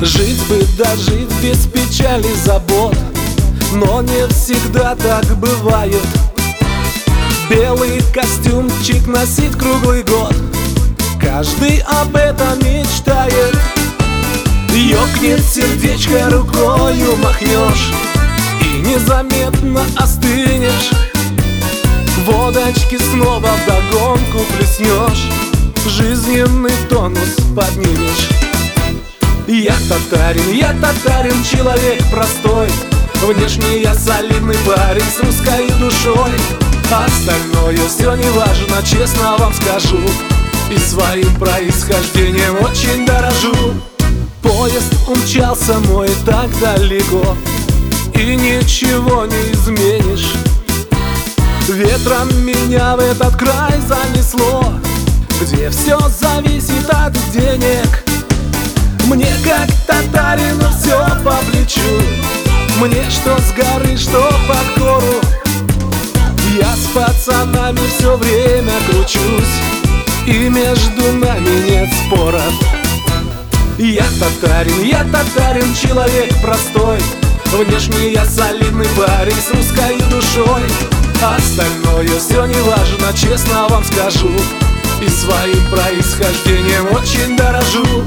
Жить бы дожить без печали, забот, но не всегда так бывает. Белый костюмчик носить круглый год, каждый об этом мечтает. Ёкнет сердечко, рукою махнешь и незаметно остынешь. Водочки снова вдогонку плеснешь, жизненный тонус поднимешь. Я татарин, человек простой. Внешне я солидный парень с русской душой. Остальное все не важно, честно вам скажу, и своим происхождением очень дорожу. Поезд умчался мой так далеко, и ничего не изменишь. Ветром меня в этот край занесло, где все зависит от денег. Мне как татарину все по плечу, мне что с горы, что под гору. Я с пацанами все время кручусь, и между нами нет споров. Я татарин, человек простой. Внешне я солидный парень с русской душой. Остальное все не важно, честно вам скажу, и своим происхождением очень дорожу.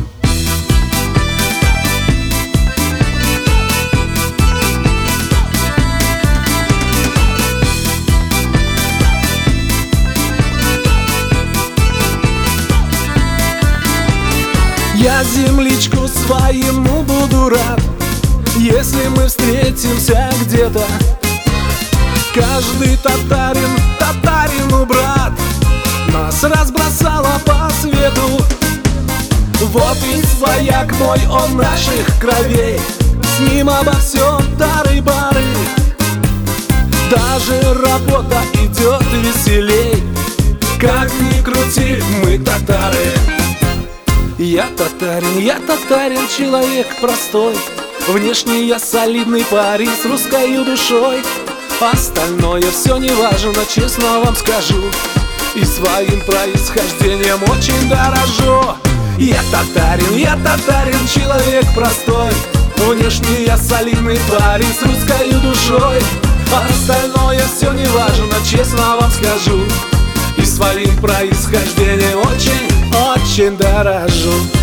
Я земличку своему буду рад, если мы встретимся где-то. Каждый татарин, татарину брат, нас разбросало по свету. Вот и свояк мой, он наших кровей, с ним обо всем дары-бары. Даже работа идет веселей, как ни крути, мы татары. Я татарин, человек простой. Внешне я солидный парень с русской душой. Остальное все не важно, честно вам скажу, и своим происхождением очень дорожу. Я татарин, человек простой. Внешне я солидный парень с русской душой. Остальное все не важно, честно вам скажу, и своим происхождением очень дорожу.